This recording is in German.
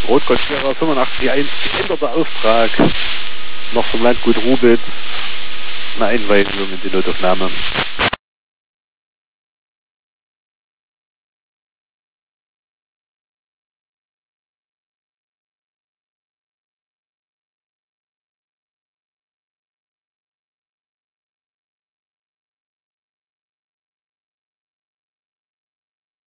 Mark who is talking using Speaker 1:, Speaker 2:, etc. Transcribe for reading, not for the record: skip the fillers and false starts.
Speaker 1: Rotgoldschwerer 85.1, geänderter Auftrag, noch vom Landgut Rubitz, eine Einweisung in die Notaufnahme.